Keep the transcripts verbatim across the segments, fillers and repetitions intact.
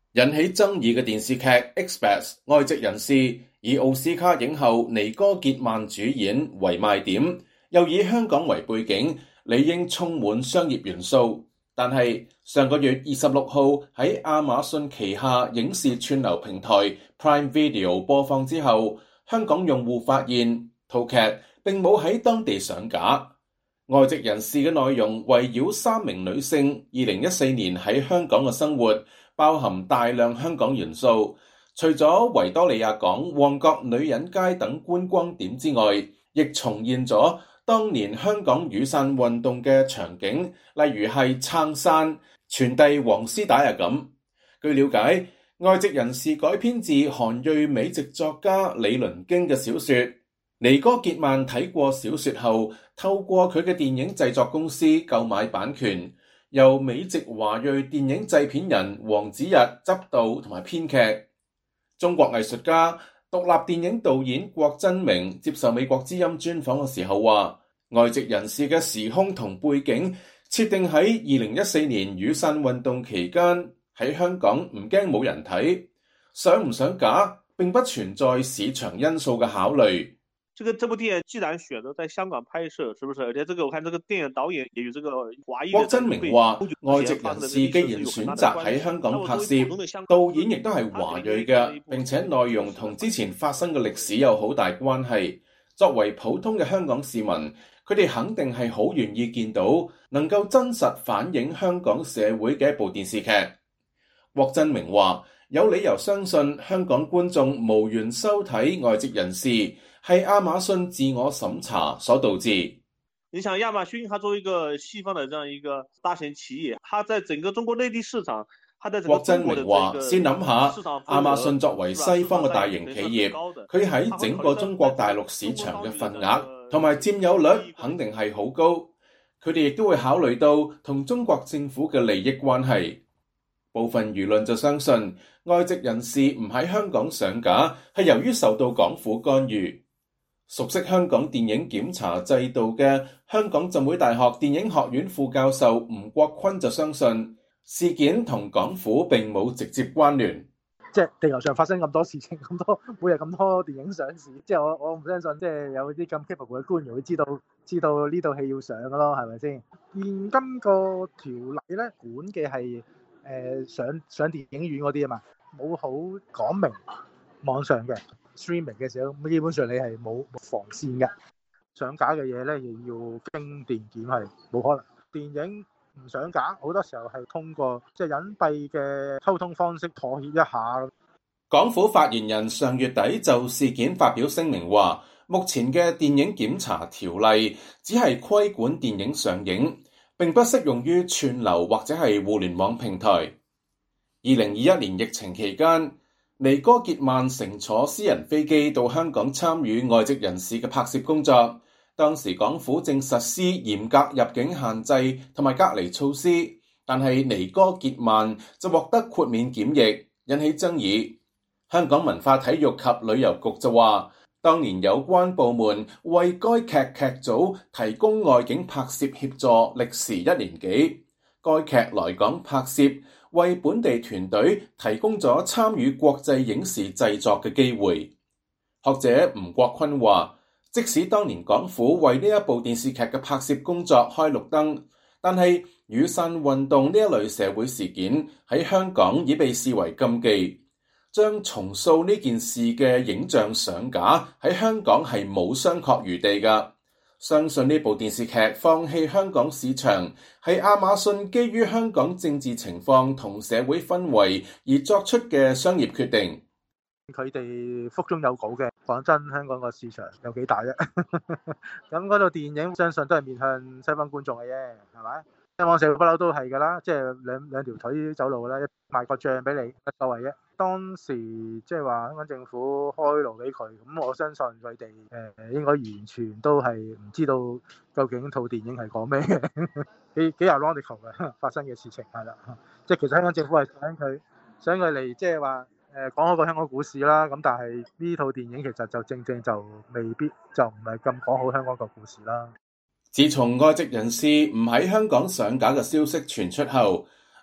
引起爭議嘅電視劇《Expat》外籍人士以奧斯卡影后妮歌潔曼主演為賣點，又以香港為背景，理應充滿商業元素。但係上個月二十六號喺亞馬遜旗下影視串流平台 Prime Video 播放之後，香港用戶發現套劇並冇喺當地上架。外籍人士嘅內容圍繞三名女性二零一四年喺香港嘅生活，包含大量香港元素。除咗維多利亞港、旺角女人街等觀光點之外，亦重現咗當年香港雨傘運動嘅場景，例如係撐傘、傳遞黃絲帶啊咁。據了解，外籍人士改編自韓裔美籍作家李倫京嘅小說。妮歌潔曼睇過小說後，透過佢嘅電影製作公司購買版權，由美籍華裔電影製片人黃子逸執導同埋編劇。中國藝術家、獨立電影導演郭真明接受美國之音專訪嘅時候話，外籍人士嘅時空同背景設定喺二零一四年雨傘運動期間，喺香港唔驚冇人睇，上唔上架並不存在市場因素嘅考慮。 這個這部電影既然選擇在香港拍攝，是不是？而且這個我看這個電影導演也與這個華裔。 郭真明話，外籍人士既然選擇喺香港拍攝，導演亦都係華裔嘅，並且內容同之前發生嘅歷史有好大關係。作為普通嘅香港市民，佢哋肯定係好願意見到能夠真實反映香港社會嘅一部電視劇。郭真明話，有理由相信香港觀眾無緣收睇外籍人士，係亞馬遜自我審查所導致。 你想亞馬遜，它作為一個西方的這樣一個大型企業，它在整個中國內地市場，它在整個中國的這個郭真明話，先諗下亞馬遜作為西方嘅大型企業，佢喺整個中國大陸市場嘅份額同埋佔有率肯定係好高。佢哋亦都會考慮到同中國政府嘅利益關係。部分輿論就相信外籍人士唔喺香港上架係由於受到港府干預。熟悉香港電影檢查制度嘅香港浸會大學電影學院副教授吳國坤就相信事件同港府並冇直接關聯。 即係地球上發生咁多事情，咁多每日咁多電影上市，即係我我唔相信，即係有啲咁 capable 嘅官員會知道知道呢套戲要上嘅咯，係咪先？現今個條例咧管嘅係誒上上電影院嗰啲啊嘛，冇好講明網上嘅 streaming 嘅時候，基本上你係冇防線嘅。上架嘅嘢咧，亦要經電檢係冇可能。電影唔上架，好多時候係通過即係隱蔽嘅溝通方式妥協一下。 港府發言人上月底就事件發表聲明話，目前嘅電影檢查條例只係規管電影上映，並不適用於串流或者係互聯網平台。二零二一年疫情期間，妮歌潔曼乘坐私人飛機到香港參與外籍人士嘅拍攝工作。當時港府正實施嚴格入境限制同埋隔離措施，但係妮歌潔曼就獲得豁免檢疫，引起爭議。香港文化體育及旅遊局就話，當年有關部門為該劇劇組提供外景拍攝協助歷時一年幾，該劇來港拍攝為本地團隊提供咗參與國際影視製作嘅機會。學者吳國坤話，即使當年港府為呢一部電視劇嘅拍攝工作開綠燈，但係雨傘運動呢一類社會事件喺香港已被視為禁忌，將重塑呢件事嘅影像上架喺香港係冇商榷餘地㗎。相信呢部電視劇放棄香港市場係亞馬遜基於香港政治情況同社會氛圍而作出嘅商業決定。 佢哋腹中有稿嘅，講真，香港個市場有幾大啫？咁嗰套電影相信都係面向西方觀眾嘅啫，係咪？香港社會不嬲都係㗎啦，即係兩兩條腿走路啦，賣個醬俾你，乜所謂啫？當時即係話香港政府開路俾佢，咁我相信佢哋誒應該完全都係唔知道究竟套電影係講咩嘅，幾幾 ironical 嘅發生嘅事情係啦。即係其實香港政府係想佢想佢嚟即係話。誒講好個香港故事啦，咁但係呢套電影其實就正正就未必就唔係咁講好香港個故事啦。 自從外籍人士唔喺香港上架嘅消息傳出後，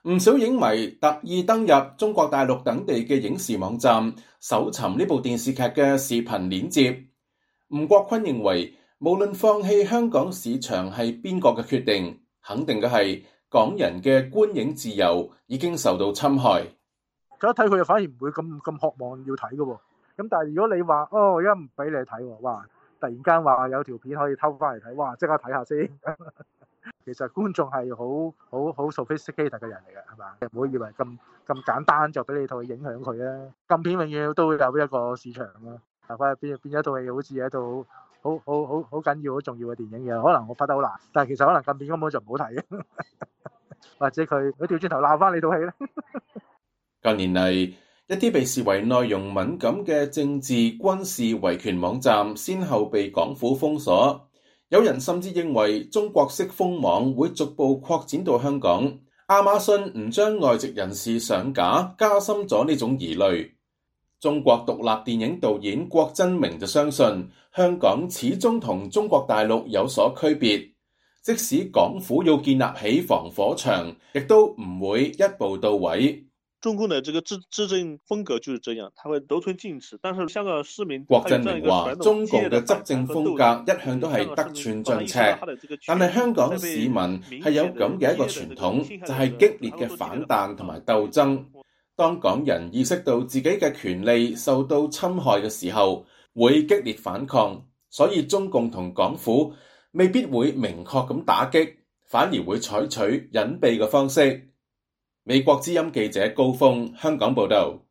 唔少影迷特意登入中國大陸等地嘅影視網站，搜尋呢部電視劇嘅視頻鏈接。吳國坤認為，無論放棄香港市場係邊個嘅決定，肯定嘅係港人嘅觀影自由已經受到侵害。 咁一睇佢又反而唔會咁咁渴望要睇嘅喎。咁但係如果你話哦，而家唔俾你睇喎，哇！突然間話有條片可以偷翻嚟睇，哇！即刻睇下先。其實觀眾係好好好 sophisticated 嘅人嚟嘅，係嘛？唔好以為咁咁簡單就俾你套影響佢啊！禁片永遠都會有一個市場咯。嗱，佢變變咗套戲好似一套好好好好緊要、好重要嘅電影嘅，可能我拍得好難，但係其實可能禁片根本就唔好睇嘅，或者佢佢調轉頭鬧翻你套戲咧。 近年嚟，一啲被視為內容敏感嘅政治、軍事、維權網站，先後被港府封鎖。有人甚至認為中國式封網會逐步擴展到香港。亞馬遜唔將外籍人士上架，加深咗呢種疑慮。中國獨立電影導演郭真明就相信，香港始終同中國大陸有所區別。即使港府要建立起防火牆，亦都唔會一步到位。 中共的這個執執政風格就是這樣，他會得寸進尺。但是香港市民， 郭真明話，中共嘅執政風格一向都係得寸進尺，但係香港市民係有咁嘅一個傳統，就係激烈嘅反彈同埋鬥爭。當港人意識到自己嘅權利受到侵害嘅時候，會激烈反抗。所以中共同港府未必會明確咁打擊，反而會採取隱蔽嘅方式。美國之音記者高峰香港報道。